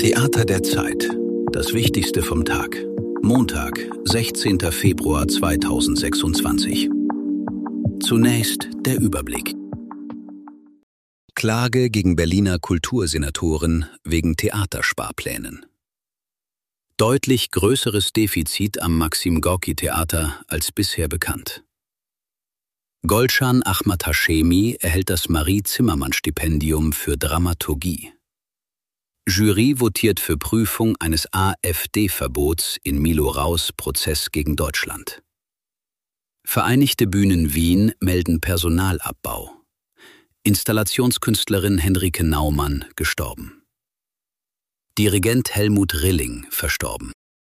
Theater der Zeit. Das Wichtigste vom Tag. Montag, 16. Februar 2026. Zunächst der Überblick. Klage gegen Berliner Kultursenatoren wegen Theatersparplänen. Deutlich größeres Defizit am Maxim-Gorki-Theater als bisher bekannt. Golshan Ahmad Hashemi erhält das Marie-Zimmermann-Stipendium für Dramaturgie. Jury votiert für Prüfung eines AfD-Verbots in Milo Raus' Prozess gegen Deutschland. Vereinigte Bühnen Wien melden Personalabbau. Installationskünstlerin Henrike Naumann gestorben. Dirigent Helmut Rilling verstorben.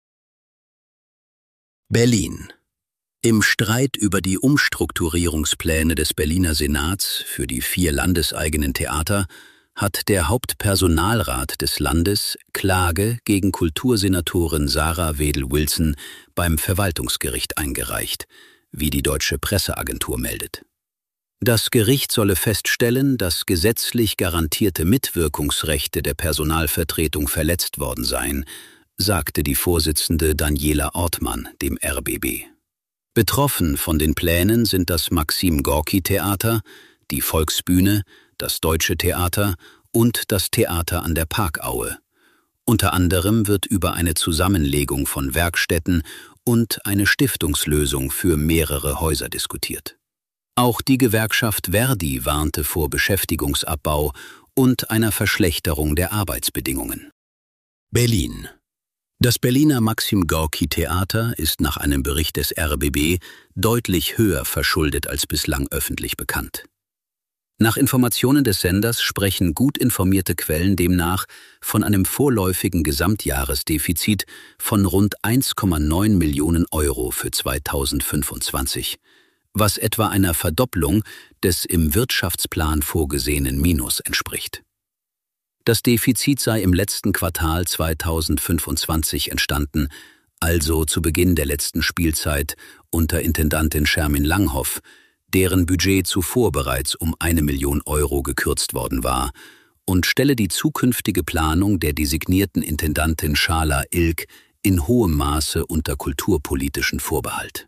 Berlin. Im Streit über die Umstrukturierungspläne des Berliner Senats für die 4 landeseigenen Theater hat der Hauptpersonalrat des Landes Klage gegen Kultursenatorin Sarah Wedel-Wilson beim Verwaltungsgericht eingereicht, wie die Deutsche Presseagentur meldet. Das Gericht solle feststellen, dass gesetzlich garantierte Mitwirkungsrechte der Personalvertretung verletzt worden seien, sagte die Vorsitzende Daniela Ortmann dem RBB. Betroffen von den Plänen sind das Maxim-Gorki-Theater, die Volksbühne, das Deutsche Theater und das Theater an der Parkaue. Unter anderem wird über eine Zusammenlegung von Werkstätten und eine Stiftungslösung für mehrere Häuser diskutiert. Auch die Gewerkschaft ver.di warnte vor Beschäftigungsabbau und einer Verschlechterung der Arbeitsbedingungen. Berlin. Das Berliner Maxim-Gorki-Theater ist nach einem Bericht des RBB deutlich höher verschuldet als bislang öffentlich bekannt. Nach Informationen des Senders sprechen gut informierte Quellen demnach von einem vorläufigen Gesamtjahresdefizit von rund 1,9 Millionen Euro für 2025, was etwa einer Verdopplung des im Wirtschaftsplan vorgesehenen Minus entspricht. Das Defizit sei im letzten Quartal 2025 entstanden, also zu Beginn der letzten Spielzeit unter Intendantin Schermin Langhoff, deren Budget zuvor bereits um 1 Million Euro gekürzt worden war, und stelle die zukünftige Planung der designierten Intendantin Schala Ilk in hohem Maße unter kulturpolitischen Vorbehalt.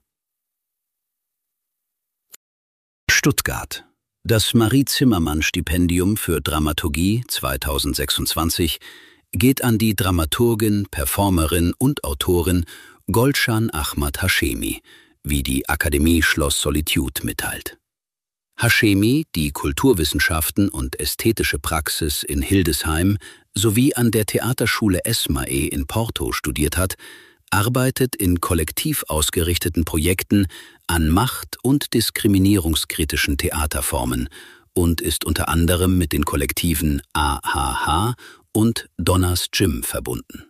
Stuttgart. Das Marie-Zimmermann-Stipendium für Dramaturgie 2026 geht an die Dramaturgin, Performerin und Autorin Golshan Ahmad Hashemi, wie die Akademie Schloss Solitude mitteilt. Hashemi, die Kulturwissenschaften und ästhetische Praxis in Hildesheim sowie an der Theaterschule Esmae in Porto studiert hat, arbeitet in kollektiv ausgerichteten Projekten an macht- und diskriminierungskritischen Theaterformen und ist unter anderem mit den Kollektiven AHH und Donners Gym verbunden.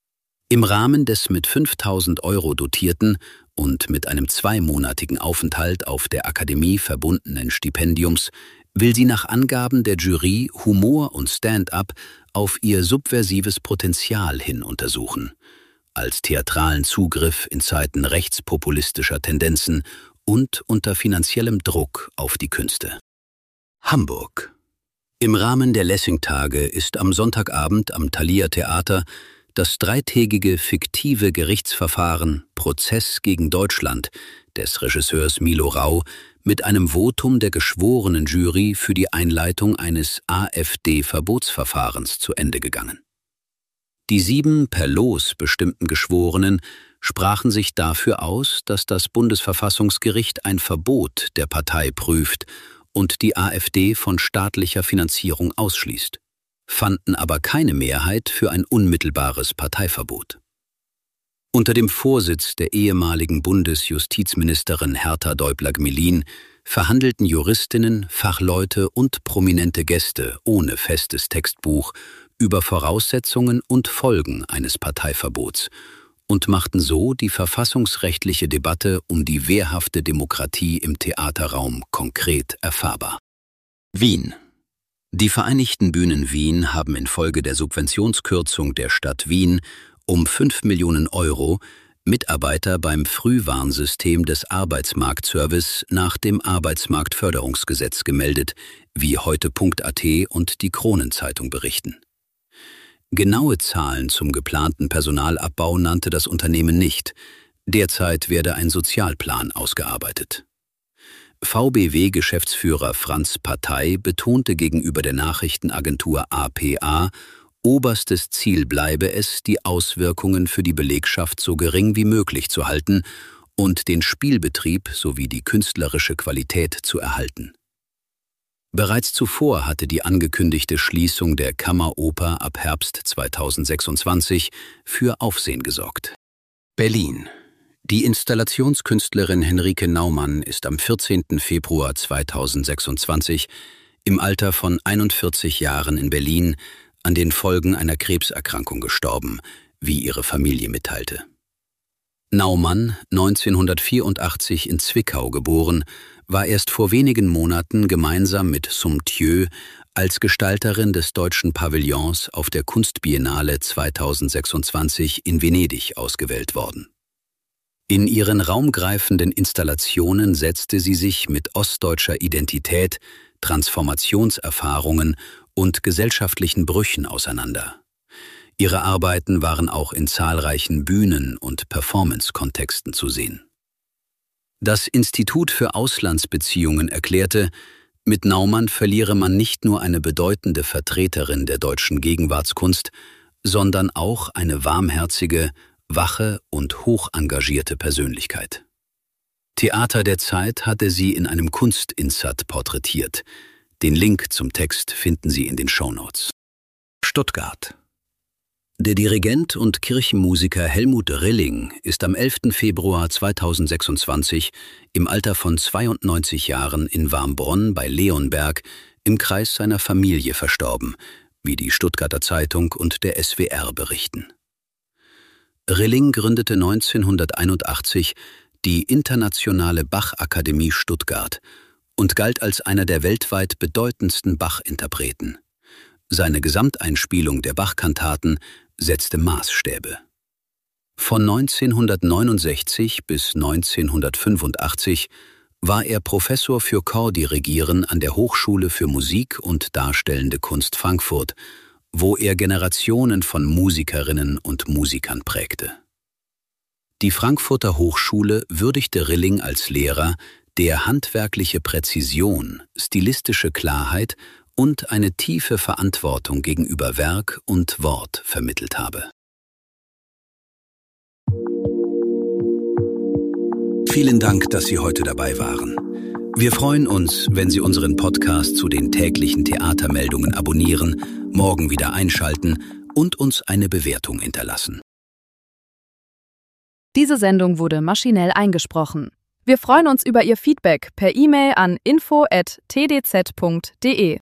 Im Rahmen des mit 5.000 Euro dotierten und mit einem 2-monatigen Aufenthalt auf der Akademie verbundenen Stipendiums will sie nach Angaben der Jury Humor und Stand-up auf ihr subversives Potenzial hin untersuchen, als theatralen Zugriff in Zeiten rechtspopulistischer Tendenzen und unter finanziellem Druck auf die Künste. Hamburg. Im Rahmen der Lessing-Tage ist am Sonntagabend am Thalia Theater das 3-tägige fiktive Gerichtsverfahren Prozess gegen Deutschland des Regisseurs Milo Rau mit einem Votum der geschworenen Jury für die Einleitung eines AfD-Verbotsverfahrens zu Ende gegangen. Die 7 per Los bestimmten Geschworenen sprachen sich dafür aus, dass das Bundesverfassungsgericht ein Verbot der Partei prüft und die AfD von staatlicher Finanzierung ausschließt, fanden aber keine Mehrheit für ein unmittelbares Parteiverbot. Unter dem Vorsitz der ehemaligen Bundesjustizministerin Herta Däubler-Gmelin verhandelten Juristinnen, Fachleute und prominente Gäste ohne festes Textbuch über Voraussetzungen und Folgen eines Parteiverbots und machten so die verfassungsrechtliche Debatte um die wehrhafte Demokratie im Theaterraum konkret erfahrbar. Wien. Die Vereinigten Bühnen Wien haben infolge der Subventionskürzung der Stadt Wien um 5 Millionen Euro Mitarbeiter beim Frühwarnsystem des Arbeitsmarktservice nach dem Arbeitsmarktförderungsgesetz gemeldet, wie heute.at und die Kronenzeitung berichten. Genaue Zahlen zum geplanten Personalabbau nannte das Unternehmen nicht. Derzeit werde ein Sozialplan ausgearbeitet. VBW-Geschäftsführer Franz Partey betonte gegenüber der Nachrichtenagentur APA, oberstes Ziel bleibe es, die Auswirkungen für die Belegschaft so gering wie möglich zu halten und den Spielbetrieb sowie die künstlerische Qualität zu erhalten. Bereits zuvor hatte die angekündigte Schließung der Kammeroper ab Herbst 2026 für Aufsehen gesorgt. Berlin. Die Installationskünstlerin Henrike Naumann ist am 14. Februar 2026 im Alter von 41 Jahren in Berlin an den Folgen einer Krebserkrankung gestorben, wie ihre Familie mitteilte. Naumann, 1984 in Zwickau geboren, war erst vor wenigen Monaten gemeinsam mit Somptieux als Gestalterin des deutschen Pavillons auf der Kunstbiennale 2026 in Venedig ausgewählt worden. In ihren raumgreifenden Installationen setzte sie sich mit ostdeutscher Identität, Transformationserfahrungen und gesellschaftlichen Brüchen auseinander. Ihre Arbeiten waren auch in zahlreichen Bühnen- und Performance-Kontexten zu sehen. Das Institut für Auslandsbeziehungen erklärte, mit Naumann verliere man nicht nur eine bedeutende Vertreterin der deutschen Gegenwartskunst, sondern auch eine warmherzige, wache und hochengagierte Persönlichkeit. Theater der Zeit hatte sie in einem Kunstinsert porträtiert. Den Link zum Text finden Sie in den Shownotes. Stuttgart. Der Dirigent und Kirchenmusiker Helmut Rilling ist am 11. Februar 2026 im Alter von 92 Jahren in Warmbronn bei Leonberg im Kreis seiner Familie verstorben, wie die Stuttgarter Zeitung und der SWR berichten. Rilling gründete 1981 die Internationale Bach-Akademie Stuttgart und galt als einer der weltweit bedeutendsten Bach-Interpreten. Seine Gesamteinspielung der Bach-Kantaten setzte Maßstäbe. Von 1969 bis 1985 war er Professor für Chordirigieren an der Hochschule für Musik und Darstellende Kunst Frankfurt, wo er Generationen von Musikerinnen und Musikern prägte. Die Frankfurter Hochschule würdigte Rilling als Lehrer, der handwerkliche Präzision, stilistische Klarheit und eine tiefe Verantwortung gegenüber Werk und Wort vermittelt habe. Vielen Dank, dass Sie heute dabei waren. Wir freuen uns, wenn Sie unseren Podcast zu den täglichen Theatermeldungen abonnieren, morgen wieder einschalten und uns eine Bewertung hinterlassen. Diese Sendung wurde maschinell eingesprochen. Wir freuen uns über Ihr Feedback per E-Mail an info@tdz.de.